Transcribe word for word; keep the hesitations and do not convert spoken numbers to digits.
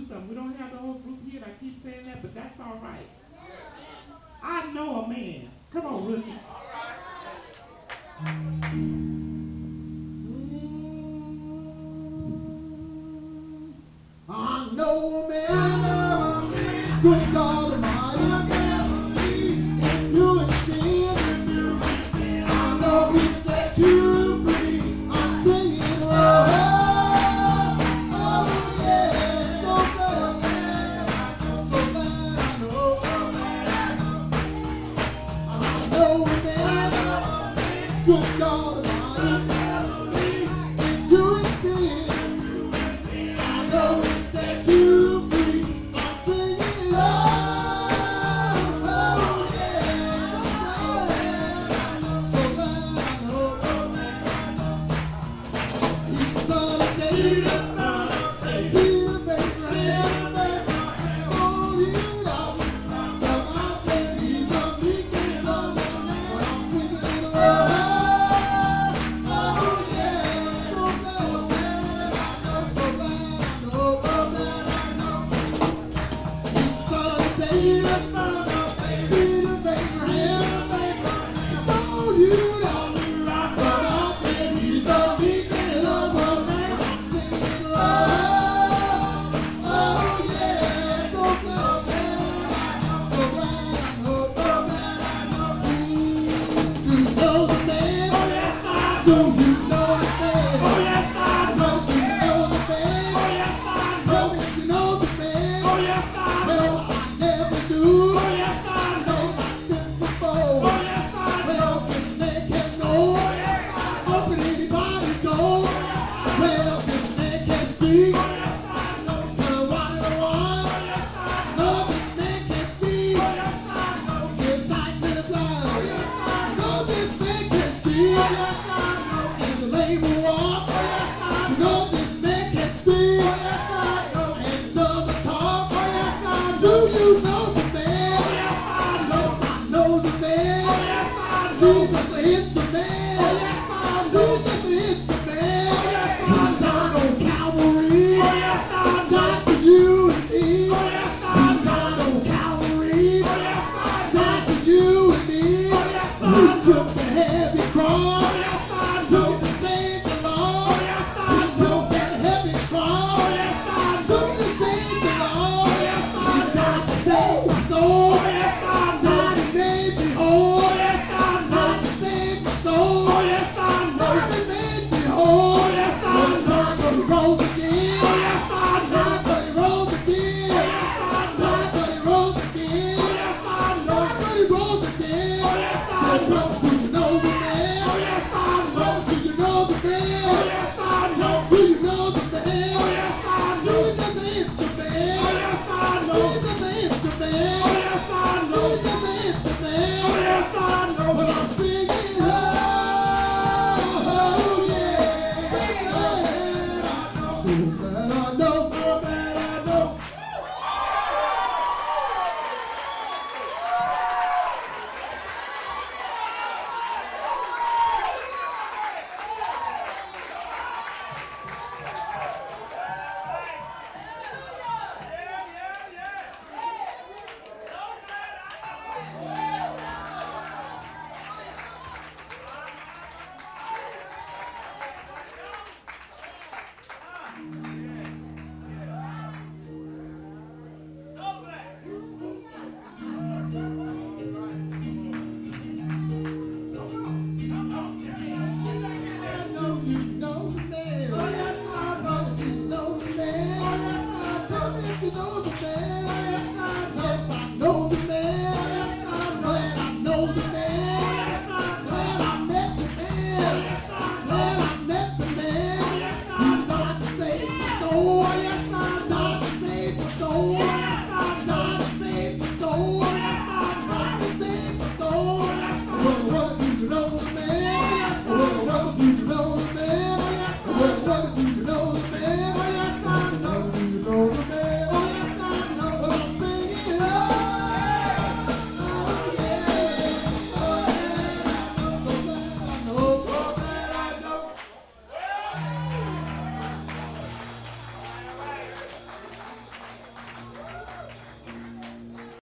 something. We don't have the whole group here. I keep saying that, but that's all right. I know a man. Come on, Rookie. I know a man, good God Almighty, and you extend. I know He set you free. I'm singing, oh, oh yeah, so glad, so glad I know. I know a man, good God Almighty, and you extend. I know He set you free. I'm singing, oh, oh yeah, so glad I know. He's the son of David, seed of Abraham, oh, you know, the mountain He's a beacon of the when I'm singing, oh, oh yeah, so glad I know, so glad I know, so glad I know. He's the son of David, seed of Abraham, oh, you know, the mountain He's a beacon of the when I'm singing, oh, oh yeah, so glad, so glad I know, so glad I know. Do you know the man? Oh, yes, I Do do. you know the man? Oh, yes, I do. Well, do you know the man? Oh, yes, I do. Well, if you know the man, Oh, yes, I do. well, I never do. Oh, yes, I do. No, I said before. Oh, yes, I do. Well, this man can go. Oh, yes, I do. Open anybody's door. Well, this man can speak. Oh, yes, I do. To the right or wrong. Oh, yes, I do. No, this man can speak. Oh, yes, I do. Give sight to the blind. Yes, I do. No, this man can speak. Oh, yes, I do. And the lame will walk. Oh, yes, I do. No, this man can speak. Oh, yes, I do. And some talk. Oh, yes, I Do do. you know the man? Oh, yes, I do. I know the Oh, man. yes, I do. Jesus is the man. Oh, yes, I do. Jesus is the man. Oh, yes, I He do. died on Calvary. Oh, yes, I do. Died for you and me. Oh, yes, He I do. died on Calvary. Oh, yes, I do. Died for you and me. Oh, yes, He I do. took the heavy cross. Oh, yes, I Took do. to save the Oh, Lord. yes, He I do. took that heavy Oh, cross. yes, I do. Took to save the Lord. Oh, yes, He I do. died to save my soul. Oh, yes, I do. Died and made me whole. Oh, yes, I do. Died to save my soul. Oh, yes, I do. Died and made me whole. Oh, yes, I One do. time but he rose again. Oh, yes, I do. Died but he rose again. Oh, yes, I do. Died but he rose again. Oh, yes, I do. Died but he rose again. Oh, yes, I So, do. bro, do you know the man? Oh, yes, I do. Bro, do you know the Oh, man? yes, I do. Do you know the man? Oh, yes, I do. Jesus is the Oh, man. yes, I do. Jesus is the man. Oh, yes, I do. Jesus is the man. Oh, yes, I do. But I'm singing, oh, oh yeah. So glad I know, so glad I know. I know you know the man. Oh, yes, I know you know the man. Oh, yes, I tell me if you know the man.